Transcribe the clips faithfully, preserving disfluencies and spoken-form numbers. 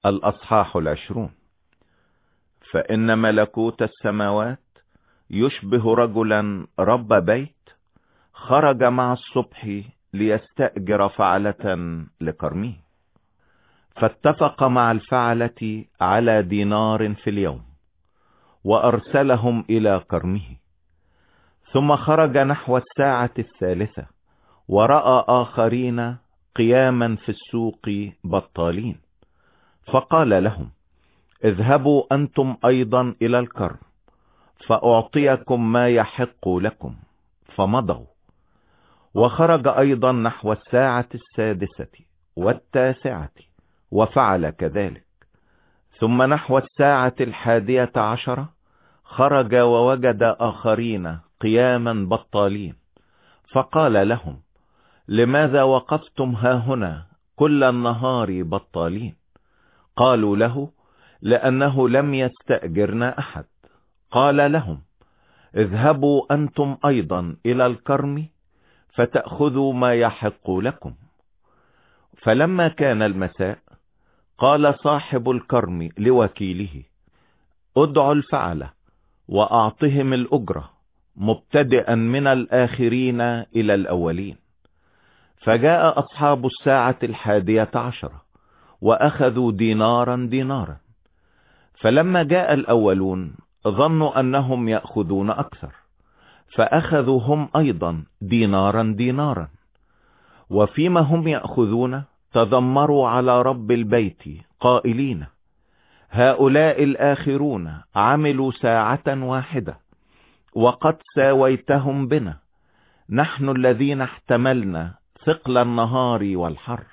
الأصحاح العشرون. فإن ملكوت السماوات يشبه رجلا رب بيت خرج مع الصبح ليستأجر فعلة لكرمه، فاتفق مع الفعلة على دينار في اليوم، وأرسلهم إلى كرمه. ثم خرج نحو الساعة الثالثة، ورأى آخرين قياما في السوق بطالين، فقال لهم: اذهبوا أنتم أيضا إلى الكرم، فأعطيكم ما يحق لكم. فمضوا. وخرج أيضا نحو الساعة السادسة والتاسعة، وفعل كذلك. ثم نحو الساعة الحادية عشرة خرج ووجد آخرين قياما بطالين، فقال لهم: لماذا وقفتم هاهنا كل النهار بطالين؟ قالوا له: لأنه لم يستأجرنا أحد. قال لهم: اذهبوا أنتم أيضا إلى الكرم، فتأخذوا ما يحق لكم. فلما كان المساء قال صاحب الكرم لوكيله: ادعوا الفعلة وأعطهم الأجرة، مبتدئا من الآخرين إلى الأولين. فجاء أصحاب الساعة الحادية عشرة وأخذوا دينارا دينارا. فلما جاء الأولون ظنوا أنهم يأخذون أكثر، فأخذوا هم أيضا دينارا دينارا. وفيما هم يأخذون تذمروا على رب البيت قائلين: هؤلاء الآخرون عملوا ساعة واحدة، وقد ساويتهم بنا، نحن الذين احتملنا ثقل النهار والحر.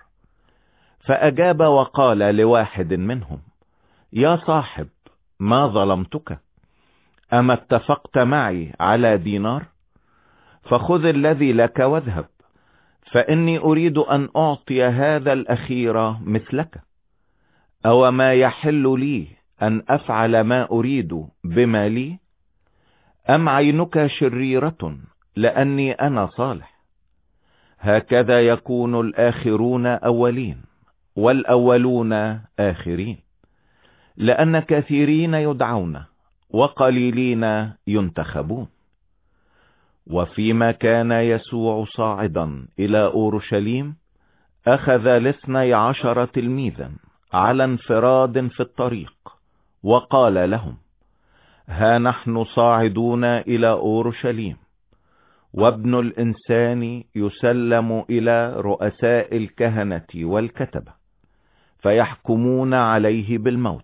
فأجاب وقال لواحد منهم: يا صاحب، ما ظلمتك؟ أما اتفقت معي على دينار؟ فخذ الذي لك واذهب، فإني أريد أن أعطي هذا الأخير مثلك. أو ما يحل لي أن أفعل ما أريد بما لي؟ أم عينك شريرة لأني أنا صالح؟ هكذا يكون الآخرون أولين، والأولون آخرين. لأن كثيرين يدعون وقليلين ينتخبون. وفيما كان يسوع صاعدا إلى أورشليم، أخذ الاثني عشر تلميذا على انفراد في الطريق، وقال لهم: ها نحن صاعدون إلى أورشليم، وابن الإنسان يسلم إلى رؤساء الكهنة والكتبة، فيحكمون عليه بالموت،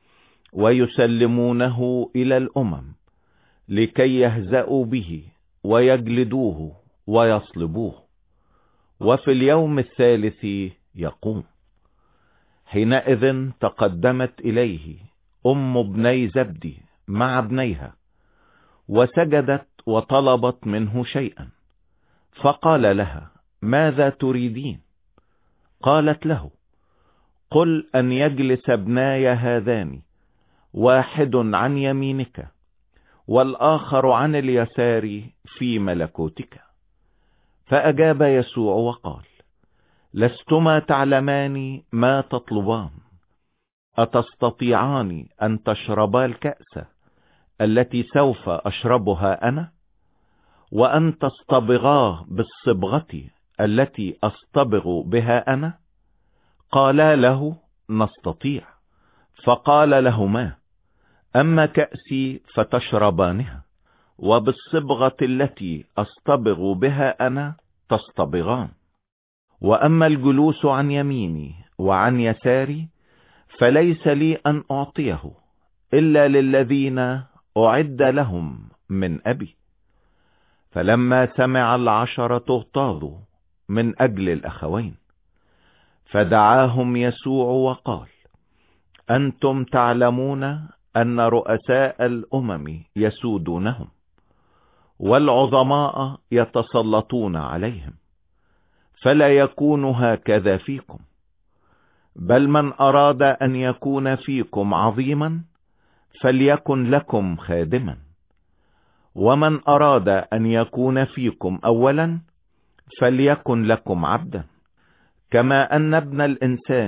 ويسلمونه إلى الأمم لكي يهزأوا به ويجلدوه ويصلبوه، وفي اليوم الثالث يقوم. حينئذ تقدمت إليه أم ابني زبدي مع ابنيها، وسجدت وطلبت منه شيئا. فقال لها: ماذا تريدين؟ قالت له: قل أن يجلس ابناي هذان، واحد عن يمينك والآخر عن اليسار في ملكوتك. فأجاب يسوع وقال: لستما تعلمان ما تطلبان. أتستطيعان أن تشربا الكأس التي سوف أشربها أنا، وأن تصطبغا بالصبغة التي أصطبغ بها أنا؟ قالا له: نستطيع. فقال لهما: أما كأسي فتشربانها، وبالصبغة التي أصطبغ بها أنا تصطبغان. وأما الجلوس عن يميني وعن يساري فليس لي أن أعطيه، إلا للذين أعد لهم من أبي. فلما سمع العشرة اغتاظوا من أجل الأخوين، فدعاهم يسوع وقال: أنتم تعلمون أن رؤساء الأمم يسودونهم، والعظماء يتسلطون عليهم، فلا يكون هكذا فيكم. بل من أراد أن يكون فيكم عظيما فليكن لكم خادما، ومن أراد أن يكون فيكم أولا فليكن لكم عبدا، كما أن ابن الإنسان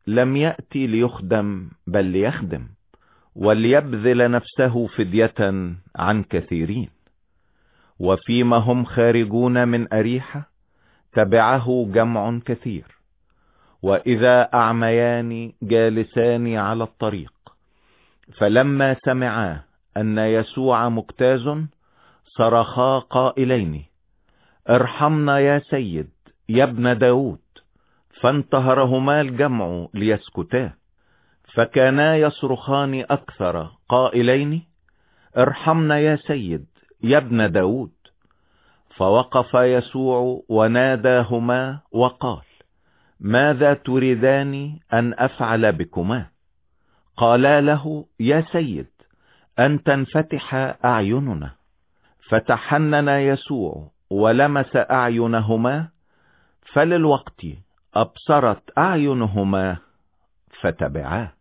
لم يأتي ليخدم بل ليخدم، وليبذل نفسه فدية عن كثيرين. وفيما هم خارجون من أريحة تبعه جمع كثير، وإذا أعميان جالسان على الطريق، فلما سمعا أن يسوع مجتاز صرخا قائلين: ارحمنا يا سيد يا ابن داود. فانتهرهما الجمع ليسكتا، فكانا يصرخان أكثر قائلين: ارحمنا يا سيد يا ابن داود. فوقف يسوع وناداهما وقال: ماذا تريدان أن أفعل بكما؟ قالا له: يا سيد، أن تنفتح أعيننا. فتحنن يسوع ولمس أعينهما، فللوقت أبصرت أعينهما فتبعاه.